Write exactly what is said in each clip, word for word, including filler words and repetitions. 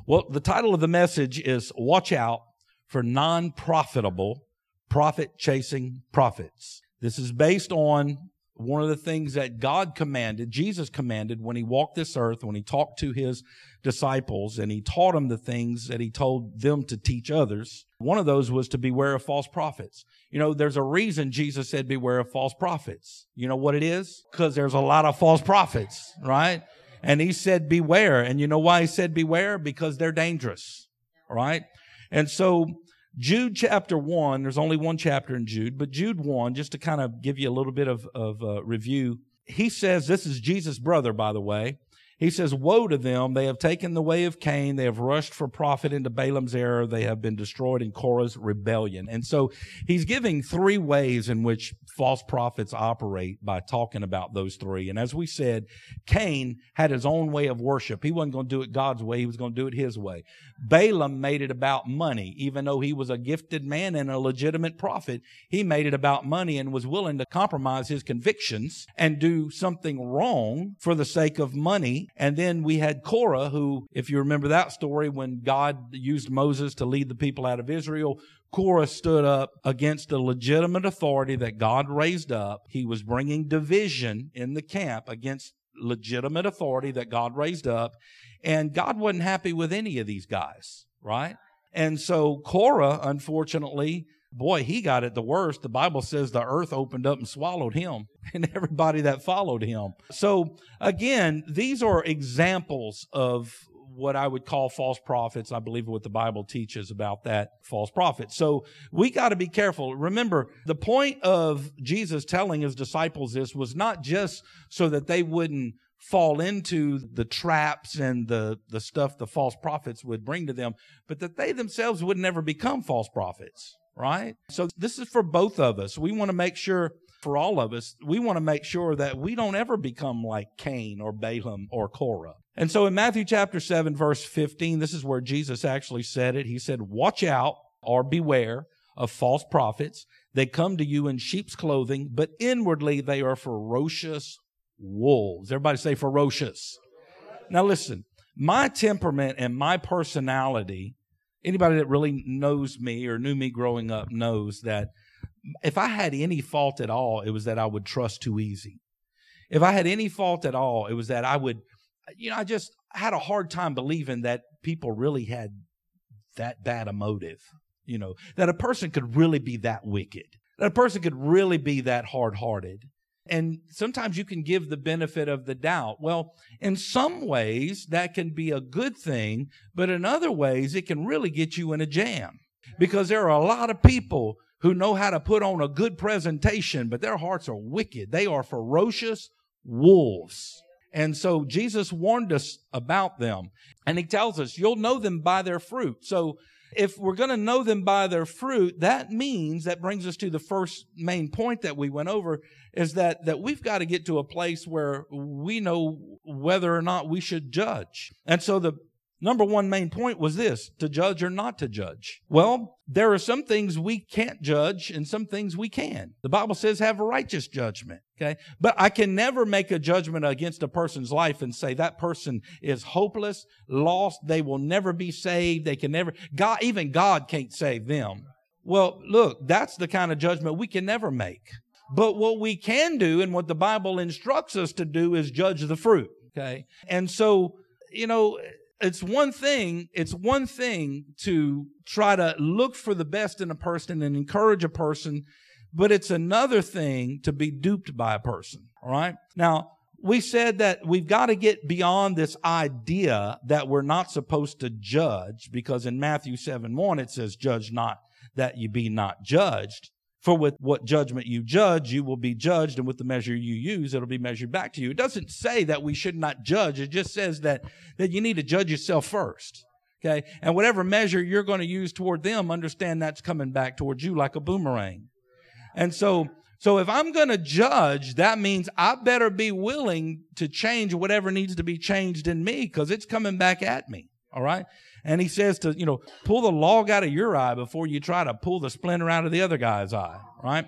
Well, the title of the message is Watch Out for Non-Profitable Profit-Chasing Prophets. This is based on one of the things that God commanded, Jesus commanded when he walked this earth, when he talked to his disciples and he taught them the things that he told them to teach others. One of those was to beware of false prophets. You know, there's a reason Jesus said beware of false prophets. You know what it is? Because there's a lot of false prophets, right? And he said beware. And you know why he said beware? Because they're dangerous, right? And so Jude chapter one, there's only one chapter in Jude, but Jude one, just to kind of give you a little bit of, of uh, review, he says, this is Jesus' brother, by the way. He says, woe to them. They have taken the way of Cain. They have rushed for profit into Balaam's error. They have been destroyed in Korah's rebellion. And so he's giving three ways in which false prophets operate by talking about those three. And as we said, Cain had his own way of worship. He wasn't going to do it God's way. He was going to do it his way. Balaam made it about money. Even though he was a gifted man and a legitimate prophet, he made it about money and was willing to compromise his convictions and do something wrong for the sake of money. And then we had Korah, who, if you remember that story, when God used Moses to lead the people out of Israel, Korah stood up against a legitimate authority that God raised up. He was bringing division in the camp against legitimate authority that God raised up. And God wasn't happy with any of these guys, right? And so Korah, unfortunately, boy, he got it the worst. The Bible says the earth opened up and swallowed him and everybody that followed him. So again, these are examples of what I would call false prophets. I believe what the Bible teaches about that false prophet. So we got to be careful. Remember, the point of Jesus telling his disciples this was not just so that they wouldn't fall into the traps and the, the stuff the false prophets would bring to them, but that they themselves would never become false prophets, right? So this is for both of us. We want to make sure, for all of us, we want to make sure that we don't ever become like Cain or Balaam or Korah. And so in Matthew chapter seven, verse fifteen, this is where Jesus actually said it. He said, watch out or beware of false prophets. They come to you in sheep's clothing, but inwardly they are ferocious wolves. Everybody say ferocious. Now listen, my temperament and my personality, anybody that really knows me or knew me growing up knows that if I had any fault at all, it was that I would trust too easy. If I had any fault at all, it was that I would, you know, I just had a hard time believing that people really had that bad a motive, you know, that a person could really be that wicked, that a person could really be that hard-hearted. And sometimes you can give the benefit of the doubt. Well, in some ways that can be a good thing, but in other ways it can really get you in a jam because there are a lot of people who know how to put on a good presentation, but their hearts are wicked. They are ferocious wolves. And so Jesus warned us about them. And he tells us, you'll know them by their fruit. So if we're going to know them by their fruit, that means, that brings us to the first main point that we went over, is that, that we've got to get to a place where we know whether or not we should judge. And so the number one main point was this, to judge or not to judge. Well, there are some things we can't judge and some things we can. The Bible says have a righteous judgment, okay? But I can never make a judgment against a person's life and say that person is hopeless, lost, they will never be saved, they can never, God, even God can't save them. Well, look, that's the kind of judgment we can never make. But what we can do and what the Bible instructs us to do is judge the fruit, okay? And so, you know, It's one thing, it's one thing to try to look for the best in a person and encourage a person, but it's another thing to be duped by a person, all right? Now, we said that we've got to get beyond this idea that we're not supposed to judge, because in Matthew seven one it says, judge not that you be not judged. For with what judgment you judge, you will be judged, and with the measure you use, it'll be measured back to you. It doesn't say that we should not judge. It just says that, that you need to judge yourself first, okay? And whatever measure you're going to use toward them, understand that's coming back towards you like a boomerang. And so, so if I'm going to judge, that means I better be willing to change whatever needs to be changed in me, because it's coming back at me, all right? And he says to, you know, pull the log out of your eye before you try to pull the splinter out of the other guy's eye, right?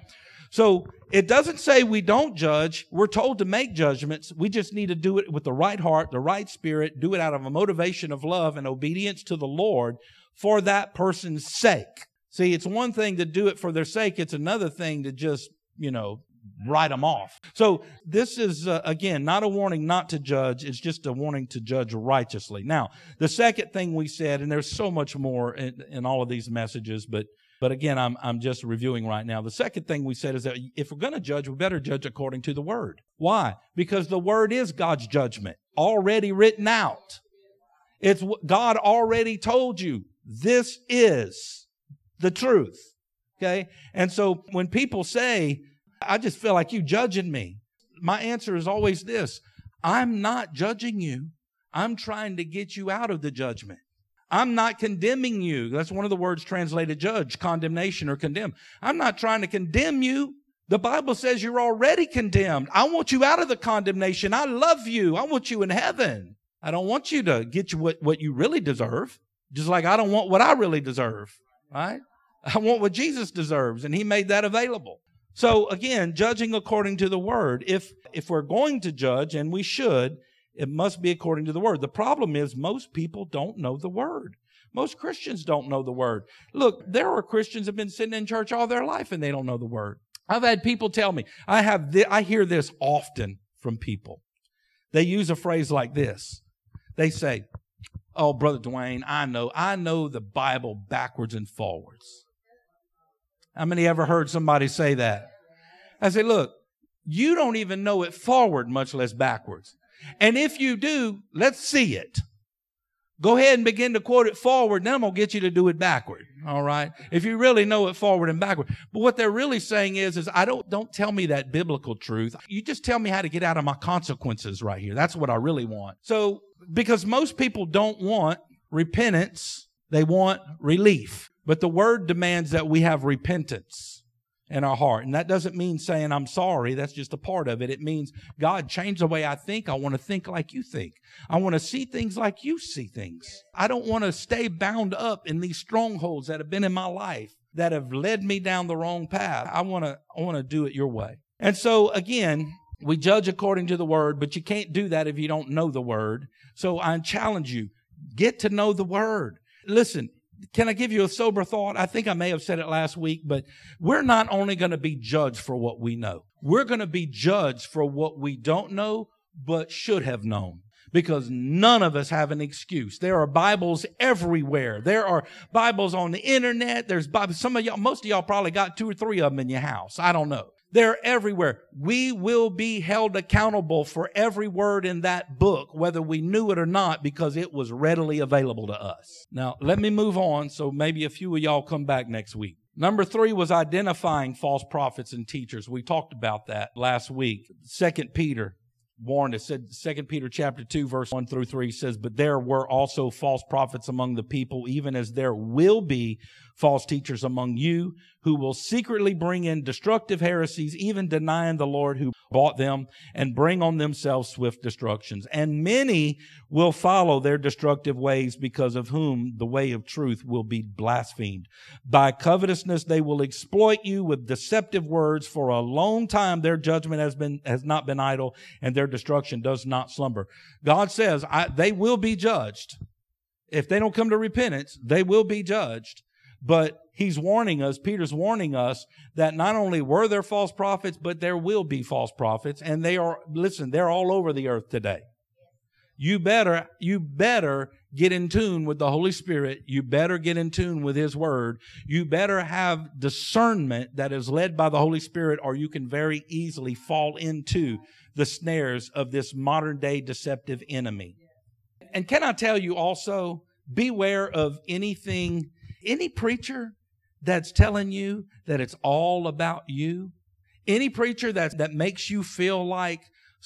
So it doesn't say we don't judge. We're told to make judgments. We just need to do it with the right heart, the right spirit, do it out of a motivation of love and obedience to the Lord for that person's sake. See, it's one thing to do it for their sake. It's another thing to just, you know, write them off. So this is, uh, again, not a warning not to judge. It's just a warning to judge righteously. Now, the second thing we said, and there's so much more in, in all of these messages, but But again, I'm I'm just reviewing right now. The second thing we said is that if we're going to judge, we better judge according to the Word. Why? Because the Word is God's judgment, already written out. It's God already told you, this is the truth. Okay? And so when people say, I just feel like you judging me, my answer is always this: I'm not judging you. I'm trying to get you out of the judgment. I'm not condemning you. That's one of the words translated judge, condemnation or condemn. I'm not trying to condemn you. The Bible says you're already condemned. I want you out of the condemnation. I love you. I want you in heaven. I don't want you to get you what, what you really deserve. Just like I don't want what I really deserve, right? I want what Jesus deserves, and He made that available. So again, judging according to the Word. If, if we're going to judge, and we should, it must be according to the Word. The problem is most people don't know the Word. Most Christians don't know the Word. Look, there are Christians that have been sitting in church all their life and they don't know the Word. I've had people tell me, I have th- I hear this often from people. They use a phrase like this. They say, oh, Brother Dwayne, I know, I know the Bible backwards and forwards. How many ever heard somebody say that? I say, look, you don't even know it forward, much less backwards. And if you do, let's see it. Go ahead and begin to quote it forward, then I'm going to get you to do it backward. All right? If you really know it forward and backward. But what they're really saying is, is I don't, don't tell me that biblical truth. You just tell me how to get out of my consequences right here. That's what I really want. So, because most people don't want repentance, they want relief. But the Word demands that we have repentance in our heart. And that doesn't mean saying I'm sorry. That's just a part of it. It means, God, change the way I think. I want to think like you think. I want to see things like you see things. I don't want to stay bound up in these strongholds that have been in my life that have led me down the wrong path. I want to, I want to do it your way. And so again, we judge according to the Word, but you can't do that if you don't know the Word. So I challenge you, get to know the Word. Listen, can I give you a sober thought? I think I may have said it last week, but we're not only going to be judged for what we know. We're going to be judged for what we don't know, but should have known. Because none of us have an excuse. There are Bibles everywhere. There are Bibles on the internet. There's Bibles. Some of y'all, most of y'all probably got two or three of them in your house. I don't know. They're everywhere. We will be held accountable for every word in that book, whether we knew it or not, because it was readily available to us. Now, let me move on so maybe a few of y'all come back next week. Number three was identifying false prophets and teachers. We talked about that last week. Second Peter warned us. Said Second Peter chapter two, verse one through three says, but there were also false prophets among the people, even as there will be false teachers among you, who will secretly bring in destructive heresies, even denying the Lord who bought them, and bring on themselves swift destructions. And many will follow their destructive ways, because of whom the way of truth will be blasphemed. By covetousness they will exploit you with deceptive words. For a long time their judgment has been has not been idle, and their destruction does not slumber. God says I, they will be judged. If they don't come to repentance, they will be judged. But he's warning us, Peter's warning us, that not only were there false prophets, but there will be false prophets. And they are, listen, they're all over the earth today. You better, you better get in tune with the Holy Spirit. You better get in tune with His Word. You better have discernment that is led by the Holy Spirit, or you can very easily fall into the snares of this modern day deceptive enemy. And can I tell you also, beware of anything, any preacher that's telling you that it's all about you, any preacher that, that makes you feel like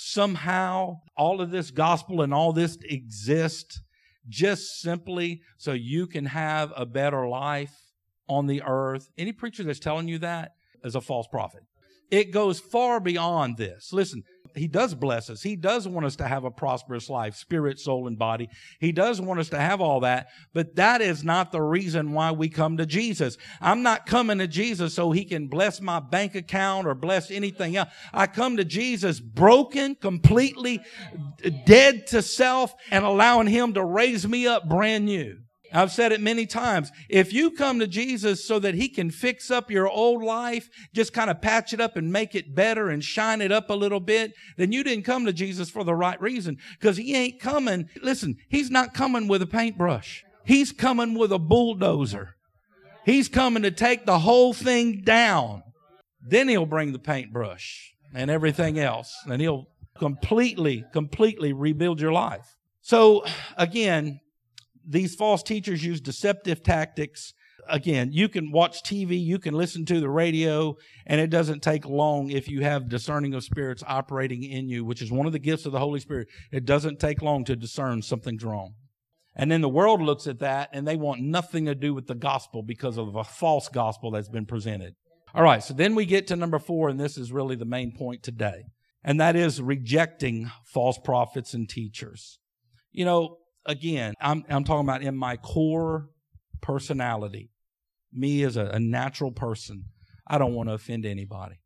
somehow all of this gospel and all this exists just simply so you can have a better life on the earth. Any preacher that's telling you that is a false prophet. It goes far beyond this. Listen, He does bless us. He does want us to have a prosperous life, spirit, soul, and body. He does want us to have all that, but that is not the reason why we come to Jesus. I'm not coming to Jesus so He can bless my bank account or bless anything else. I come to Jesus broken, completely dead to self, and allowing Him to raise me up brand new. I've said it many times. If you come to Jesus so that He can fix up your old life, just kind of patch it up and make it better and shine it up a little bit, then you didn't come to Jesus for the right reason. Because He ain't coming. Listen, He's not coming with a paintbrush. He's coming with a bulldozer. He's coming to take the whole thing down. Then He'll bring the paintbrush and everything else. And He'll completely, completely rebuild your life. So, again, these false teachers use deceptive tactics. Again, you can watch T V, you can listen to the radio, and it doesn't take long if you have discerning of spirits operating in you, which is one of the gifts of the Holy Spirit. It doesn't take long to discern something's wrong. And then the world looks at that, and they want nothing to do with the gospel because of a false gospel that's been presented. All right, so then we get to number four, and this is really the main point today, and that is rejecting false prophets and teachers. You know, Again, I'm, I'm talking about in my core personality, me as a, a natural person, I don't want to offend anybody.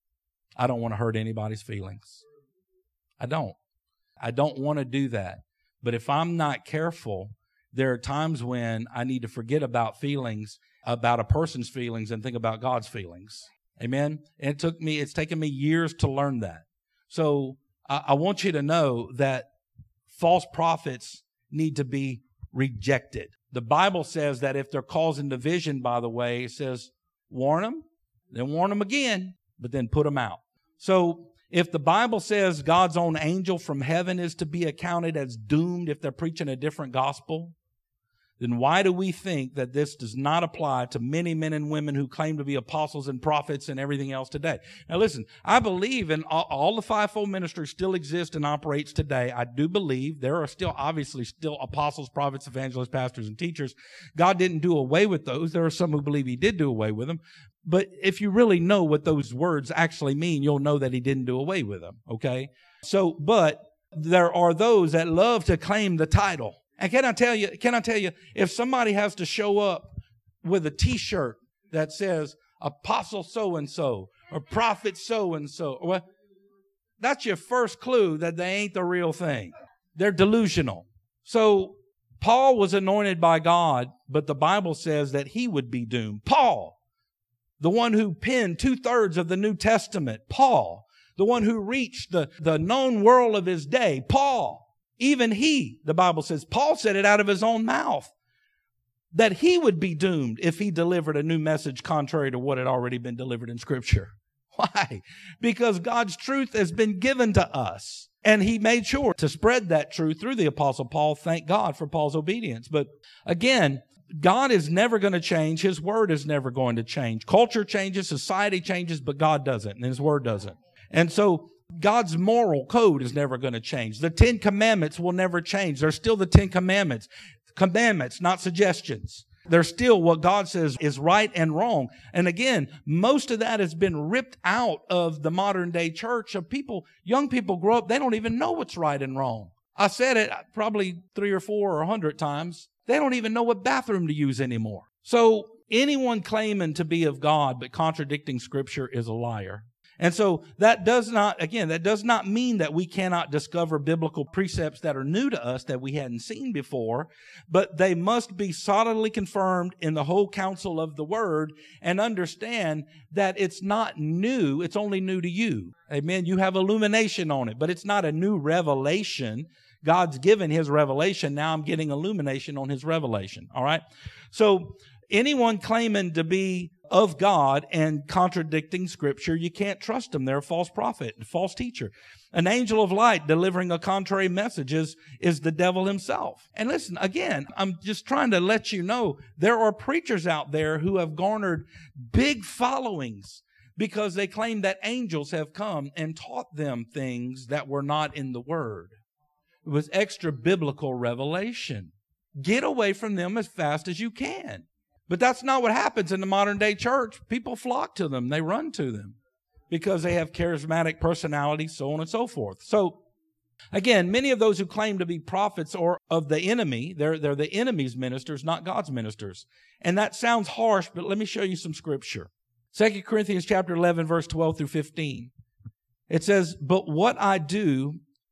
I don't want to hurt anybody's feelings. I don't. I don't want to do that. But if I'm not careful, there are times when I need to forget about feelings, about a person's feelings, and think about God's feelings. Amen? And it took me, it's taken me years to learn that. So I, I want you to know that false prophets need to be rejected. The Bible says that if they're causing division, by the way, it says warn them, then warn them again, but then put them out. So if the Bible says God's own angel from heaven is to be accounted as doomed if they're preaching a different gospel, then why do we think that this does not apply to many men and women who claim to be apostles and prophets and everything else today? Now listen, I believe in all, all the fivefold ministry still exists and operates today. I do believe there are still, obviously, still apostles, prophets, evangelists, pastors, and teachers. God didn't do away with those. There are some who believe He did do away with them. But if you really know what those words actually mean, you'll know that He didn't do away with them, okay? So, but there are those that love to claim the title. And can I tell you, can I tell you, if somebody has to show up with a T-shirt that says Apostle so-and-so or Prophet so-and-so, well, that's your first clue that they ain't the real thing. They're delusional. So Paul was anointed by God, but the Bible says that he would be doomed. Paul, the one who penned two-thirds of the New Testament. Paul, the one who reached the, the known world of his day. Paul. Even he, the Bible says, Paul said it out of his own mouth, that he would be doomed if he delivered a new message contrary to what had already been delivered in Scripture. Why? Because God's truth has been given to us. And He made sure to spread that truth through the Apostle Paul. Thank God for Paul's obedience. But again, God is never going to change. His Word is never going to change. Culture changes, society changes, but God doesn't, and His Word doesn't. And so God's moral code is never going to change. The Ten Commandments will never change. They're still the Ten Commandments. Commandments, not suggestions. They're still what God says is right and wrong. And again, most of that has been ripped out of the modern day church of people. Young people grow up, they don't even know what's right and wrong. I said it probably three or four or a hundred times. They don't even know what bathroom to use anymore. So anyone claiming to be of God but contradicting Scripture is a liar. And so that does not, again, that does not mean that we cannot discover biblical precepts that are new to us that we hadn't seen before, but they must be solidly confirmed in the whole counsel of the Word and understand that it's not new, it's only new to you. Amen. You have illumination on it, but it's not a new revelation. God's given His revelation. Now I'm getting illumination on His revelation. All right. So anyone claiming to be of God and contradicting Scripture, you can't trust them. They're a false prophet, a false teacher. An angel of light delivering a contrary message is, is the devil himself. And listen, again, I'm just trying to let you know there are preachers out there who have garnered big followings because they claim that angels have come and taught them things that were not in the Word. It was extra biblical revelation. Get away from them as fast as you can. But that's not what happens in the modern day church. People flock to them. They run to them. because they have charismatic personalities, so on and so forth. So, again, many of those who claim to be prophets are of the enemy. They're, they're the enemy's ministers, not God's ministers. And that sounds harsh, but let me show you some scripture. Second Corinthians chapter eleven, verse twelve through fifteen. It says, "But what I do,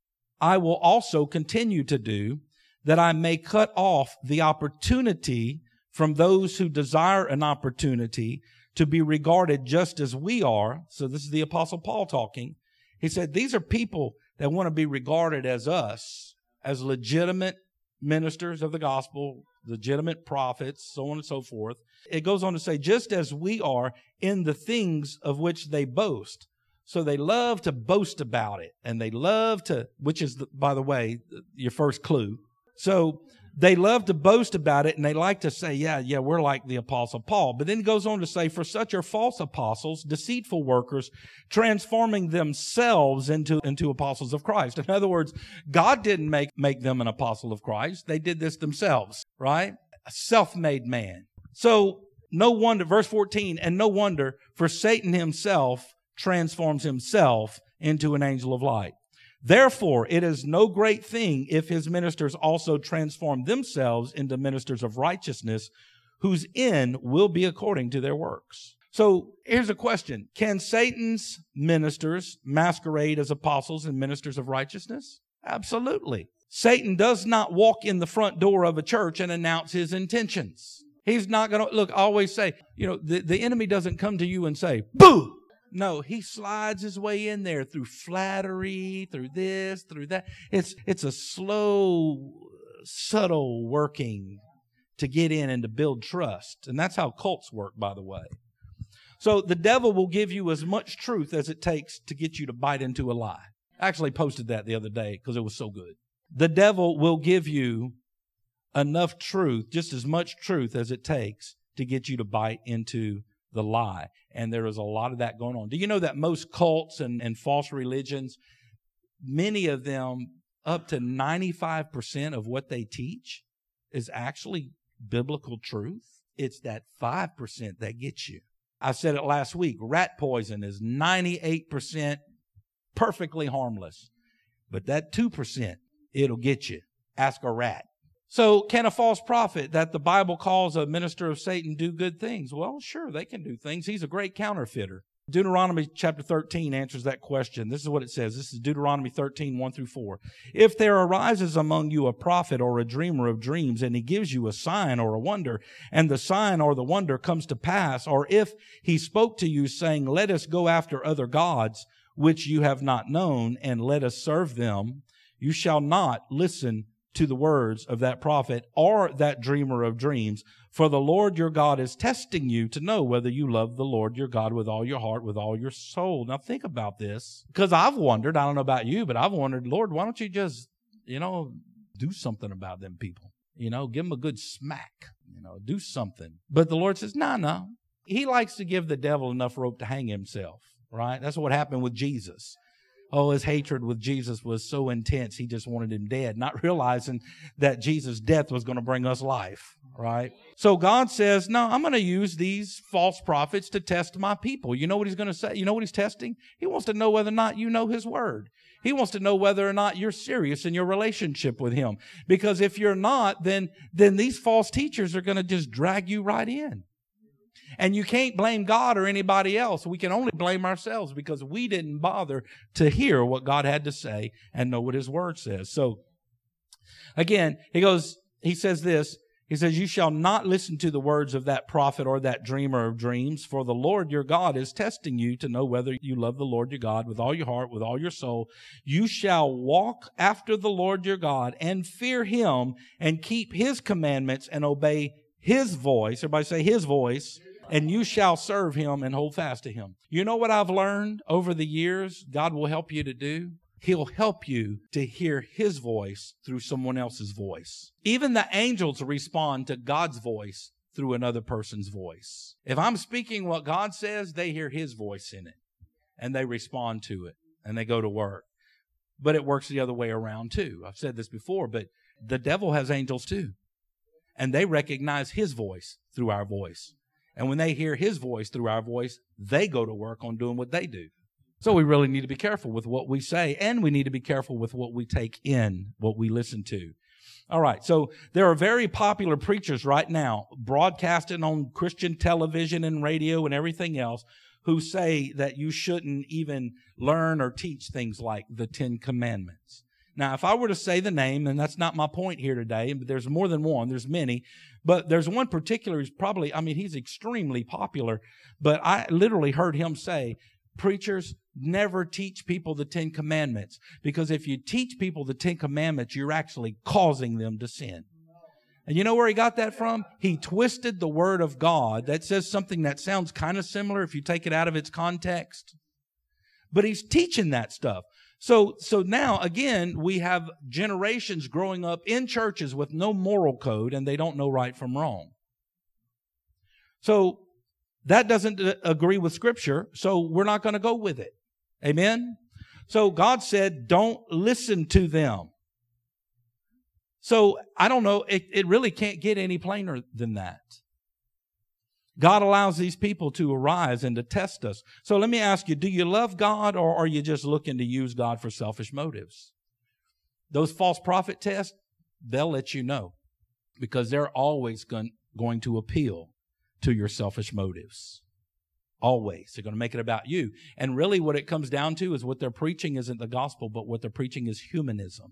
I will also continue to do, that I may cut off the opportunity from those who desire an opportunity to be regarded just as we are." So this is the Apostle Paul talking. He said, these are people that want to be regarded as us, as legitimate ministers of the gospel, legitimate prophets, so on and so forth. It goes on to say, just as we are in the things of which they boast. So they love to boast about it, and they love to, which is, the, by the way, your first clue. So they love to boast about it, and they like to say, yeah, yeah, we're like the Apostle Paul. But then it goes on to say, for such are false apostles, deceitful workers, transforming themselves into, into apostles of Christ. In other words, God didn't make, make them an apostle of Christ. They did this themselves, right? A self-made man. So no wonder, verse fourteen, and no wonder, for Satan himself transforms himself into an angel of light. Therefore, it is no great thing if his ministers also transform themselves into ministers of righteousness, whose end will be according to their works. So here's a question. Can Satan's ministers masquerade as apostles and ministers of righteousness? Absolutely. Satan does not walk in the front door of a church and announce his intentions. He's not going to, look, I always say, you know, the, the enemy doesn't come to you and say, boo! No, he slides his way in there through flattery, through this, through that. It's it's a slow, subtle working to get in and to build trust. And that's how cults work, by the way. So the devil will give you as much truth as it takes to get you to bite into a lie. I actually posted that the other day because it was so good. The devil will give you enough truth, just as much truth as it takes to get you to bite into the lie. And there is a lot of that going on. Do you know that most cults and, and false religions, many of them, up to ninety-five percent of what they teach is actually biblical truth? It's that five percent that gets you. I said it last week. Rat poison is ninety-eight percent perfectly harmless. But that two percent, it'll get you. Ask a rat. So can a false prophet that the Bible calls a minister of Satan do good things? Well, sure, they can do things. He's a great counterfeiter. Deuteronomy chapter thirteen answers that question. This is what it says. This is Deuteronomy thirteen, one through four. If there arises among you a prophet or a dreamer of dreams, and he gives you a sign or a wonder, and the sign or the wonder comes to pass, or if he spoke to you saying, let us go after other gods, which you have not known, and let us serve them, you shall not listen to the words of that prophet or that dreamer of dreams. For the Lord your God is testing you to know whether you love the Lord your God with all your heart, with all your soul. Now think about this, because I've wondered, I don't know about you, but I've wondered, Lord, why don't you just, you know, do something about them people? You know, give them a good smack, you know, do something. But the Lord says, no, no. He likes to give the devil enough rope to hang himself, right? That's what happened with Jesus. Oh, his hatred with Jesus was so intense, he just wanted him dead, not realizing that Jesus' death was going to bring us life, right? So God says, no, I'm going to use these false prophets to test my people. You know what he's going to say? You know what he's testing? He wants to know whether or not you know his word. He wants to know whether or not you're serious in your relationship with him. Because if you're not, then, then these false teachers are going to just drag you right in. And you can't blame God or anybody else. We can only blame ourselves because we didn't bother to hear what God had to say and know what his word says. So again, he goes, he says this, he says, you shall not listen to the words of that prophet or that dreamer of dreams, for the Lord your God is testing you to know whether you love the Lord your God with all your heart, with all your soul. You shall walk after the Lord your God and fear him and keep his commandments and obey his voice. Everybody say his voice. And you shall serve him and hold fast to him. You know what I've learned over the years God will help you to do? He'll help you to hear his voice through someone else's voice. Even the angels respond to God's voice through another person's voice. If I'm speaking what God says, they hear his voice in it. And they respond to it. And they go to work. But it works the other way around too. I've said this before, but the devil has angels too. And they recognize his voice through our voice. And when they hear his voice through our voice, they go to work on doing what they do. So we really need to be careful with what we say, and we need to be careful with what we take in, what we listen to. All right, so there are very popular preachers right now broadcasting on Christian television and radio and everything else who say that you shouldn't even learn or teach things like the Ten Commandments. Now, if I were to say the name, and that's not my point here today, but there's more than one, there's many, but there's one particular who's probably, I mean, he's extremely popular, but I literally heard him say, preachers, never teach people the Ten Commandments, because if you teach people the Ten Commandments, you're actually causing them to sin. And you know where he got that from? He twisted the Word of God that says something that sounds kind of similar if you take it out of its context. But he's teaching that stuff. So, so now, again, we have generations growing up in churches with no moral code, and they don't know right from wrong. So that doesn't agree with Scripture, so we're not going to go with it. Amen? So God said, don't listen to them. So I don't know, it, it really can't get any plainer than that. God allows these people to arise and to test us. So let me ask you, do you love God, or are you just looking to use God for selfish motives? Those false prophet tests, they'll let you know, because they're always going, going to appeal to your selfish motives. Always. They're going to make it about you. And really what it comes down to is what they're preaching isn't the gospel, but what they're preaching is humanism.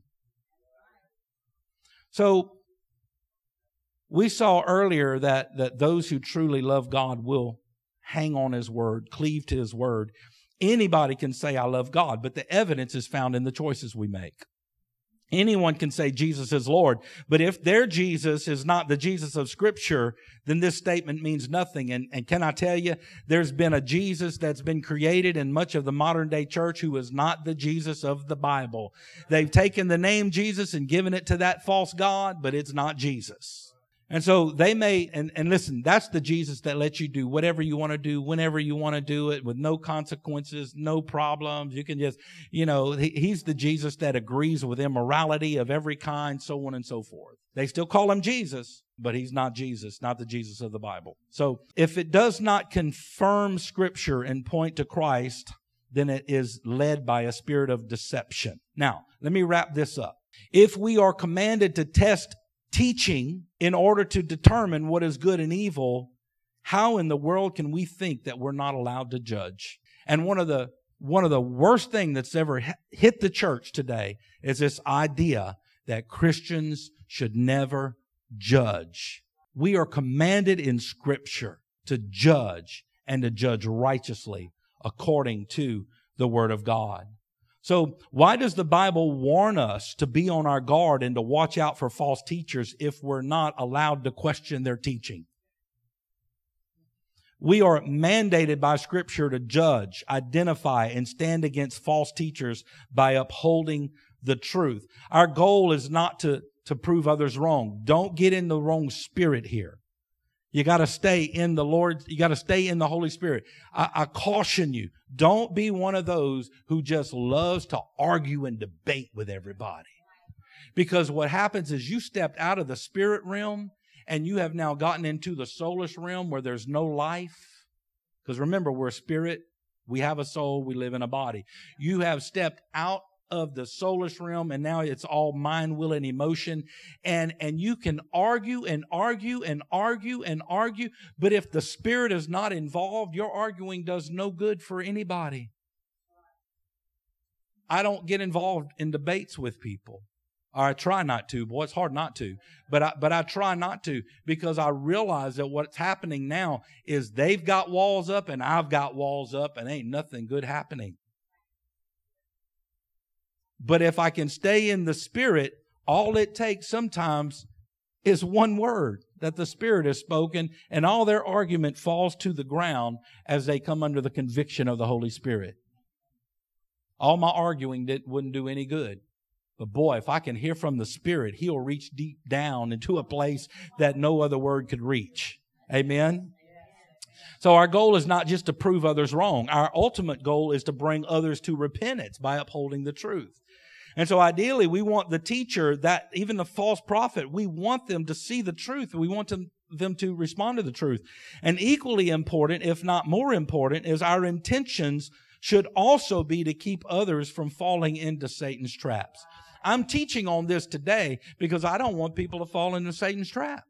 So we saw earlier that, that those who truly love God will hang on His Word, cleave to His Word. Anybody can say, I love God, but the evidence is found in the choices we make. Anyone can say Jesus is Lord, but if their Jesus is not the Jesus of Scripture, then this statement means nothing. And, and can I tell you, there's been a Jesus that's been created in much of the modern day church who is not the Jesus of the Bible. They've taken the name Jesus and given it to that false God, but it's not Jesus. And so they may, and, and listen, that's the Jesus that lets you do whatever you want to do, whenever you want to do it, with no consequences, no problems. You can just, you know, he, he's the Jesus that agrees with immorality of every kind, so on and so forth. They still call him Jesus, but he's not Jesus, not the Jesus of the Bible. So if it does not confirm Scripture and point to Christ, then it is led by a spirit of deception. Now, let me wrap this up. If we are commanded to test teaching in order to determine what is good and evil, how in the world can we think that we're not allowed to judge? And one of the one of the worst things that's ever hit the church today is this idea that Christians should never judge. We are commanded in Scripture to judge and to judge righteously according to the Word of God. So why does the Bible warn us to be on our guard and to watch out for false teachers if we're not allowed to question their teaching? We are mandated by Scripture to judge, identify, and stand against false teachers by upholding the truth. Our goal is not to, to prove others wrong. Don't get in the wrong spirit here. You got to stay in the Lord. You got to stay in the Holy Spirit. I, I caution you, don't be one of those who just loves to argue and debate with everybody. Because what happens is you stepped out of the spirit realm and you have now gotten into the soulish realm where there's no life. Because remember, we're a spirit. We have a soul. We live in a body. You have stepped out of the soulish realm, and now it's all mind, will, and emotion. And, and you can argue and argue and argue and argue, but if the Spirit is not involved, your arguing does no good for anybody. I don't get involved in debates with people. Or I try not to. Boy, it's hard not to. But I, but I try not to, because I realize that what's happening now is they've got walls up and I've got walls up, and ain't nothing good happening. But if I can stay in the Spirit, all it takes sometimes is one word that the Spirit has spoken, and all their argument falls to the ground as they come under the conviction of the Holy Spirit. All my arguing did, wouldn't do any good. But boy, if I can hear from the Spirit, He'll reach deep down into a place that no other word could reach. Amen? So our goal is not just to prove others wrong. Our ultimate goal is to bring others to repentance by upholding the truth. And so ideally, we want the teacher, that even the false prophet, we want them to see the truth. We want them, them to respond to the truth. And equally important, if not more important, is our intentions should also be to keep others from falling into Satan's traps. I'm teaching on this today because I don't want people to fall into Satan's trap.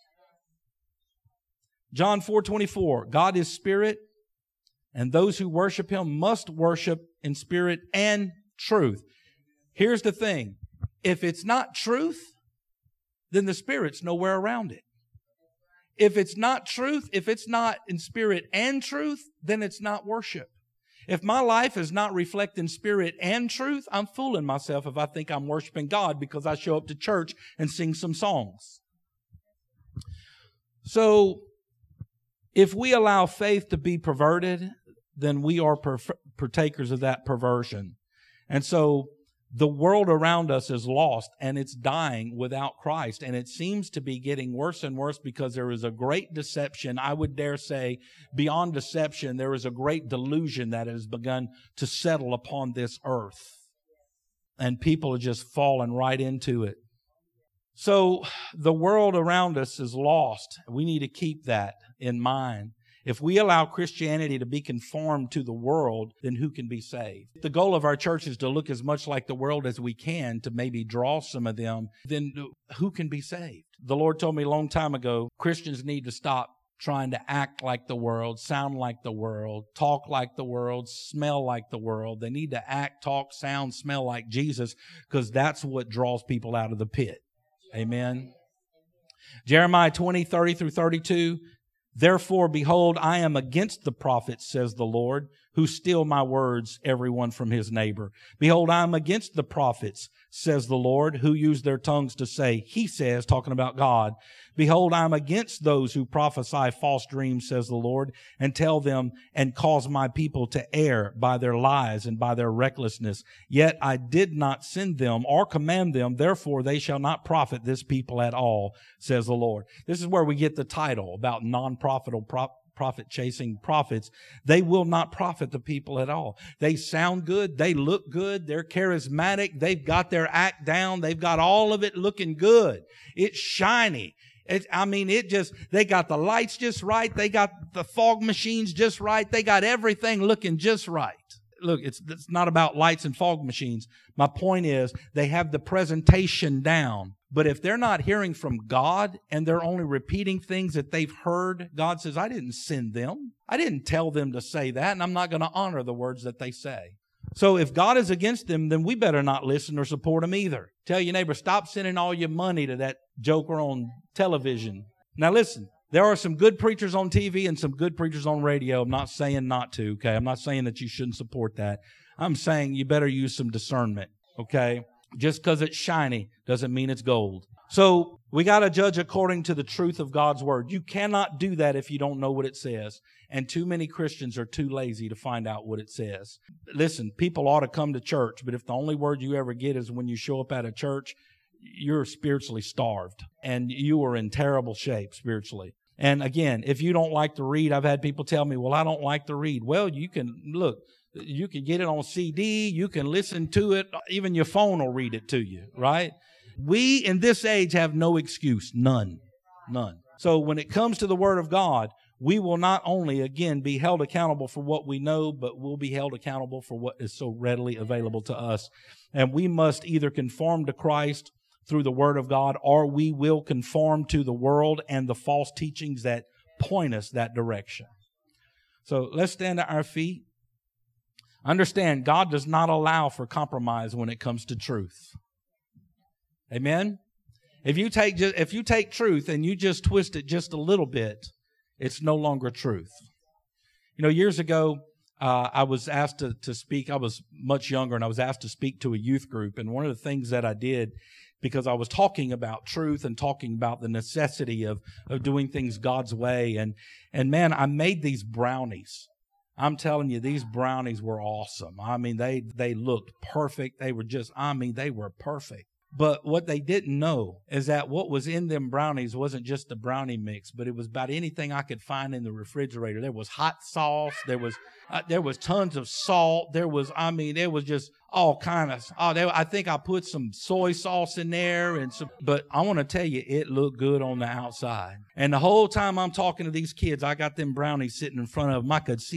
John four twenty-four, God is spirit, and those who worship him must worship in spirit and truth. Here's the thing. If it's not truth, then the spirit's nowhere around it. If it's not truth, if it's not in spirit and truth, then it's not worship. If my life is not reflecting spirit and truth, I'm fooling myself if I think I'm worshiping God because I show up to church and sing some songs. So, if we allow faith to be perverted, then we are per- partakers of that perversion. And so, the world around us is lost and it's dying without Christ. And it seems to be getting worse and worse because there is a great deception. I would dare say beyond deception, there is a great delusion that has begun to settle upon this earth. And people are just falling right into it. So the world around us is lost. We need to keep that in mind. If we allow Christianity to be conformed to the world, then who can be saved? The goal of our church is to look as much like the world as we can to maybe draw some of them. Then who can be saved? The Lord told me a long time ago, Christians need to stop trying to act like the world, sound like the world, talk like the world, smell like the world. They need to act, talk, sound, smell like Jesus because that's what draws people out of the pit. Amen. Jeremiah twenty, thirty through thirty-two. Therefore, behold, I am against the prophets, says the Lord, who steal my words, everyone from his neighbor. Behold, I am against the prophets, says the Lord, who use their tongues to say, he says, talking about God. Behold, I am against those who prophesy false dreams, says the Lord, and tell them and cause my people to err by their lies and by their recklessness. Yet I did not send them or command them. Therefore, they shall not profit this people at all, says the Lord. This is where we get the title about non-profitable prop. Profit-chasing prophets. They will not profit the people at all. They sound good. They look good. They're charismatic. They've got their act down. They've got all of it looking good. It's shiny. It, I mean, it just, they got the lights just right. They got the fog machines just right. They got everything looking just right. Look, it's, it's not about lights and fog machines. My point is they have the presentation down. But if they're not hearing from God and they're only repeating things that they've heard, God says, I didn't send them. I didn't tell them to say that, and I'm not going to honor the words that they say. So if God is against them, then we better not listen or support them either. Tell your neighbor, stop sending all your money to that joker on television. Now listen, there are some good preachers on T V and some good preachers on radio. I'm not saying not to, okay? I'm not saying that you shouldn't support that. I'm saying you better use some discernment, okay? Just because it's shiny doesn't mean it's gold. So we got to judge according to the truth of God's word. You cannot do that if you don't know what it says. And too many Christians are too lazy to find out what it says. Listen, people ought to come to church, but if the only word you ever get is when you show up at a church, you're spiritually starved and you are in terrible shape spiritually. And again, if you don't like to read, I've had people tell me, well, I don't like to read. Well, you can look. You can get it on C D. You can listen to it. Even your phone will read it to you, right? We in this age have no excuse. None. None. So when it comes to the Word of God, we will not only, again, be held accountable for what we know, but we'll be held accountable for what is so readily available to us. And we must either conform to Christ through the Word of God, or we will conform to the world and the false teachings that point us that direction. So let's stand at our feet. Understand, God does not allow for compromise when it comes to truth. Amen? If you take just, if you take truth and you just twist it just a little bit, it's no longer truth. You know, years ago, uh, I was asked to, to speak. I was much younger, and I was asked to speak to a youth group. And one of the things that I did, because I was talking about truth and talking about the necessity of, of doing things God's way. And, and man, I made these brownies. I'm telling you, these brownies were awesome. I mean, they, they looked perfect. They were just, I mean, they were perfect. But what they didn't know is that what was in them brownies wasn't just the brownie mix, but it was about anything I could find in the refrigerator. There was hot sauce. There was uh, there was tons of salt. There was, I mean, there was just all kind of, oh, there, I think I put some soy sauce in there. and some. But I want to tell you, it looked good on the outside. And the whole time I'm talking to these kids, I got them brownies sitting in front of them. I could see them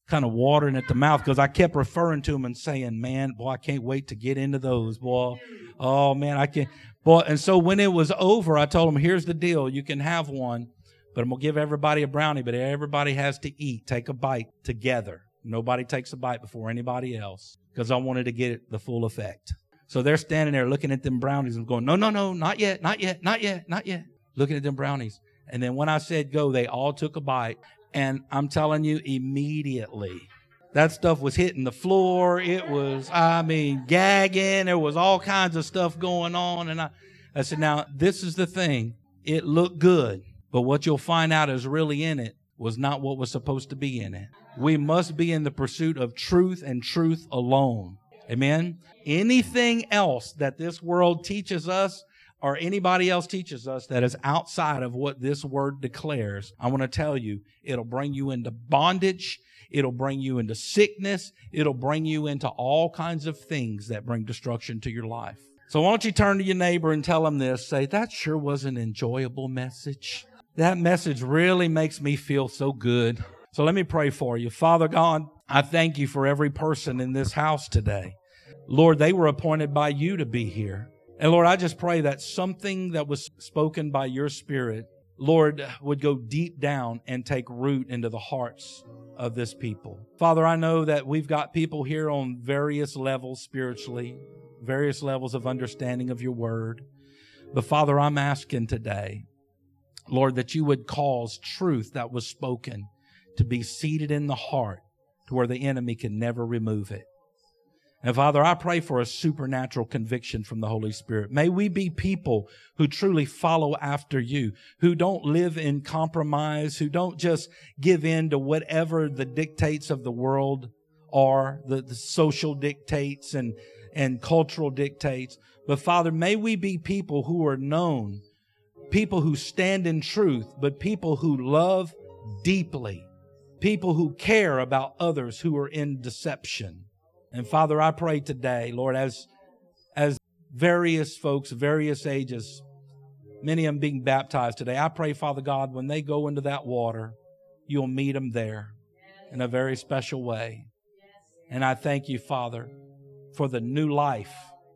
kind of watering at the mouth because I kept referring to them and saying, man, boy, I can't wait to get into those, boy. Oh, man, I can't. Boy, and so when it was over, I told them, here's the deal. You can have one, but I'm going to give everybody a brownie, but everybody has to eat. Take a bite together. Nobody takes a bite before anybody else because I wanted to get the full effect. So they're standing there looking at them brownies and going, no, no, no, not yet, not yet, not yet, not yet. Looking at them brownies. And then when I said go, they all took a bite. And I'm telling you, immediately, that stuff was hitting the floor. It was, I mean, gagging. There was all kinds of stuff going on. And I, I said, now, this is the thing. It looked good. But what you'll find out is really in it was not what was supposed to be in it. We must be in the pursuit of truth and truth alone. Amen? Anything else that this world teaches us or anybody else teaches us that is outside of what this word declares, I want to tell you, it'll bring you into bondage. It'll bring you into sickness. It'll bring you into all kinds of things that bring destruction to your life. So why don't you turn to your neighbor and tell them this. Say, that sure was an enjoyable message. That message really makes me feel so good. So let me pray for you. Father God, I thank you for every person in this house today. Lord, they were appointed by you to be here. And Lord, I just pray that something that was spoken by your Spirit, Lord, would go deep down and take root into the hearts of this people. Father, I know that we've got people here on various levels spiritually, various levels of understanding of your word. But Father, I'm asking today, Lord, that you would cause truth that was spoken to be seated in the heart to where the enemy can never remove it. And Father, I pray for a supernatural conviction from the Holy Spirit. May we be people who truly follow after you, who don't live in compromise, who don't just give in to whatever the dictates of the world are, the, the social dictates and, and cultural dictates. But Father, may we be people who are known, people who stand in truth, but people who love deeply, people who care about others who are in deception. And Father, I pray today, Lord, as, as various folks, various ages, many of them being baptized today, I pray, Father God, when they go into that water, you'll meet them there in a very special way. And I thank you, Father, for the new life,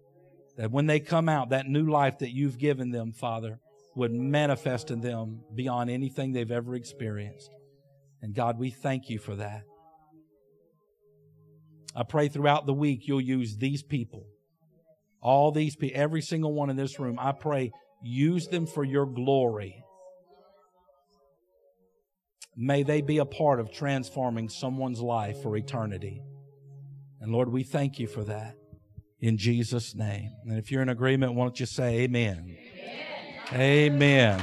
that when they come out, that new life that you've given them, Father, would manifest in them beyond anything they've ever experienced. And God, we thank you for that. I pray throughout the week you'll use these people, all these people, every single one in this room. I pray use them for your glory. May they be a part of transforming someone's life for eternity. And Lord, we thank you for that in Jesus' name. And if you're in agreement, why don't you say amen? Amen. Amen.